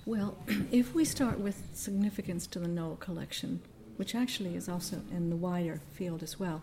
Well, if we start with significance to the Knoll collection, which actually is also in the wider field as well,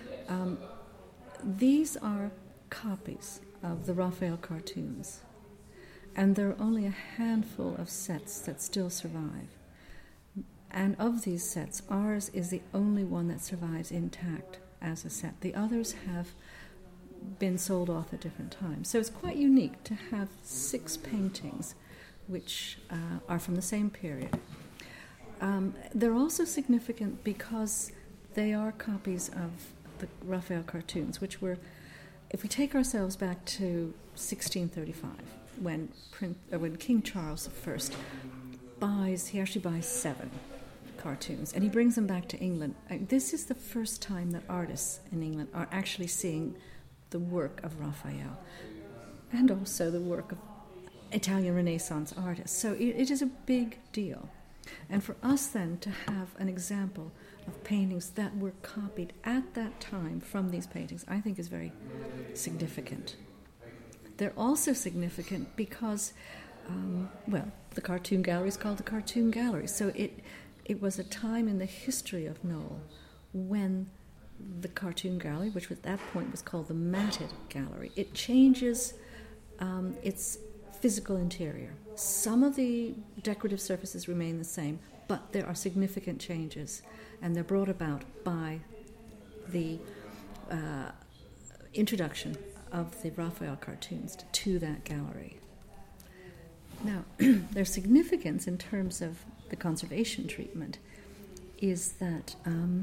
these are copies of the Raphael cartoons, and there are only a handful of sets that still survive. And of these sets, ours is the only one that survives intact as a set. The others have been sold off at different times. So it's quite unique to have 6 paintings which are from the same period. They're also significant because they are copies of the Raphael cartoons, which were, if we take ourselves back to 1635, when King Charles I he actually buys 7 cartoons, and he brings them back to England. This is the first time that artists in England are actually seeing the work of Raphael, and also the work of Italian Renaissance artists. So it is a big deal. And for us then to have an example of paintings that were copied at that time from these paintings, I think is very significant. They're also significant because, the Cartoon Gallery is called the Cartoon Gallery. So it was a time in the history of Knoll when the Cartoon Gallery, which at that point was called the Matted Gallery, it changes its physical interior. Some of the decorative surfaces remain the same, but there are significant changes, and they're brought about by the introduction of the Raphael cartoons to that gallery. Now, their significance in terms of the conservation treatment is that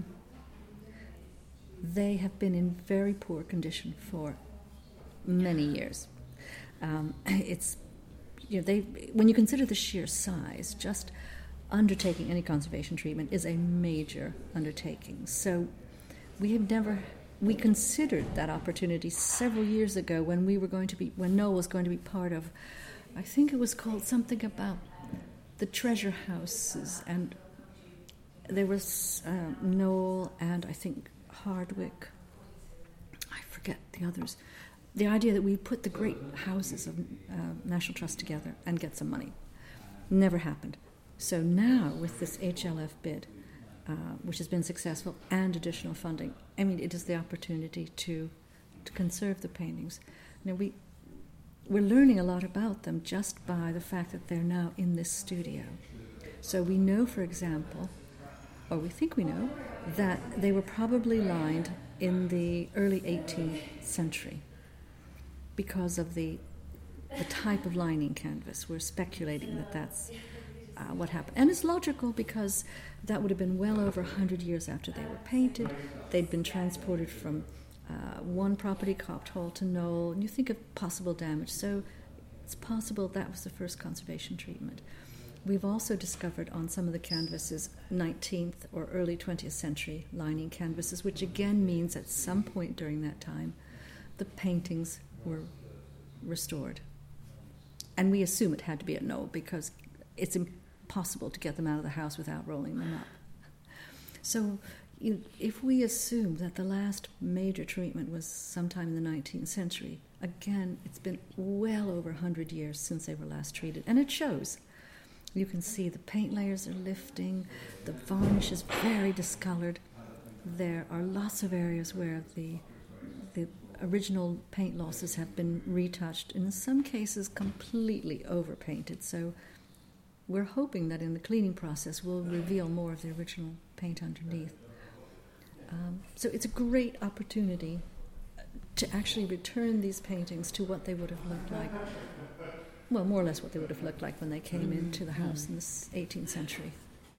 they have been in very poor condition for many years. When you consider the sheer size, just undertaking any conservation treatment is a major undertaking. So we considered that opportunity several years ago when Knoll was going to be part of, I think it was called something about the treasure houses, and there was Knoll and I think Hardwick, I forget the others. The idea that we put the great houses of National Trust together and get some money never happened. So now with this HLF bid, which has been successful, and additional funding, it is the opportunity to conserve the paintings. Now we're learning a lot about them just by the fact that they're now in this studio. So we know, for example, or we think we know, that they were probably lined in the early 18th century. Because of the type of lining canvas, we're speculating that that's what happened. And it's logical because that would have been well over 100 years after they were painted. They'd been transported from one property, Copt Hall, to Knoll, and you think of possible damage. So it's possible that was the first conservation treatment. We've also discovered on some of the canvases 19th or early 20th century lining canvases, which again means at some point during that time the paintings were restored. And we assume it had to be at Knoll because it's impossible to get them out of the house without rolling them up. So if we assume that the last major treatment was sometime in the 19th century, again, it's been well over 100 years since they were last treated. And it shows. You can see the paint layers are lifting, the varnish is very discolored. There are lots of areas where the original paint losses have been retouched, in some cases completely overpainted. So we're hoping that in the cleaning process we'll reveal more of the original paint underneath. So it's a great opportunity to actually return these paintings to what they would have looked like, well, more or less what they would have looked like when they came into the house in the 18th century.